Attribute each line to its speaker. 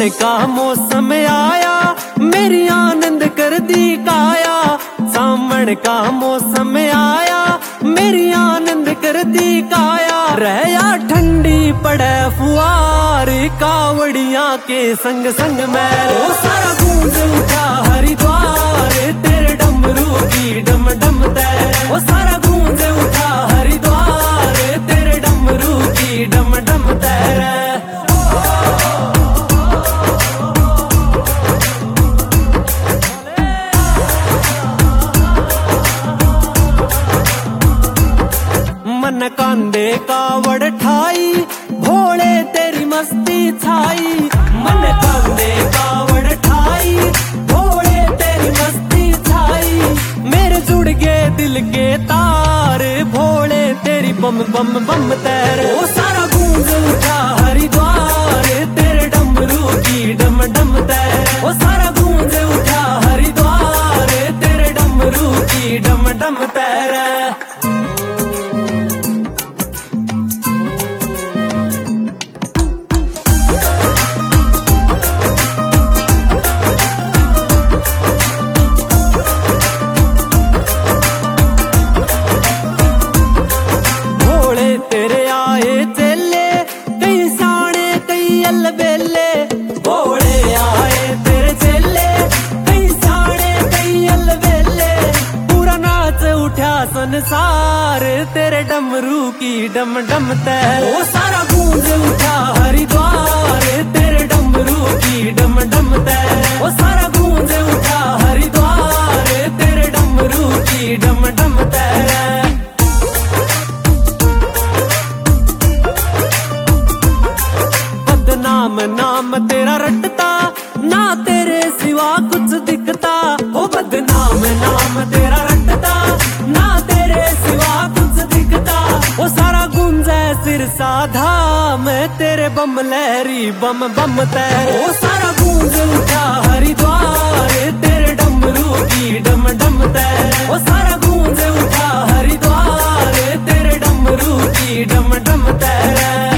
Speaker 1: सावन का मौसम आया, मेरी आनंद कर दी काया। सावन का मौसम आया, मेरी आनंद कर दी काया। रहया ठंडी पड़े फुआर, कावड़िया के संग संग मैं ओ सारा गूंज उठा हरिद्वार। तेरे डमरू की डम डम तैरे ओ सारा गूंज उठा हरिद्वार। तेरे डमरू की डम डम तैरे। मन कांदे कावड़ ठाई, भोले तेरी मस्ती छाई। मन कांदे कावड़ ठाई, भोले तेरी मस्ती छाई। मेरे जुड़ गए दिल के तार, भोले तेरी बम बम बम तैरे ओ सारा गूंज उठा हरिद्वार। तेरे डमरू की डम डम तैरे ओ सारा गूंज उठा हरिद्वार। तेरे डमरू की डम डम तैरे। तेरे आए चेले कई साणे कई अलबेले। भोले आए तेरे चेले कई साणे कई अलबेले। पूरा नाच उठा संसार, तेरे डमरू की डम डम तैरे ओ सारा गूंज उठा हरिद्वार। तेरे डमरू की डम डम तैरे ओ सारा गूंज उठा हरिद्वार। तेरे डमरू की डम डम तैरे। नाम नाम तेरा रटता, ना तेरे सिवा कुछ दिखता। ओ बदनाम नाम तेरा रटता, ना तेरे सिवा कुछ दिखता। ओ सारा गुंजे सिरसा धाम, तेरे बम लहरी बम बम तैरे ओ सारा गूंज उठा हरिद्वार। तेरे डमरू की डम डम तैरे ओ सारा गूंज उठा हरिद्वार। तेरे डमरू की डम डम तैरे।